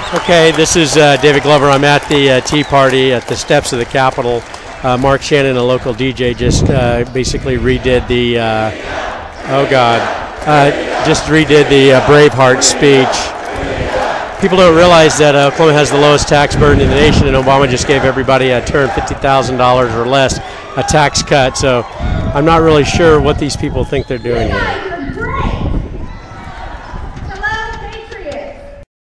Okay, this is David Glover. I'm at the Tea Party at the steps of the Capitol. Mark Shannon, a local DJ, just basically redid the Braveheart speech. People don't realize that Oklahoma has the lowest tax burden in the nation, and Obama just gave everybody a $250,000 or less a tax cut. So I'm not really sure what these people think they're doing here.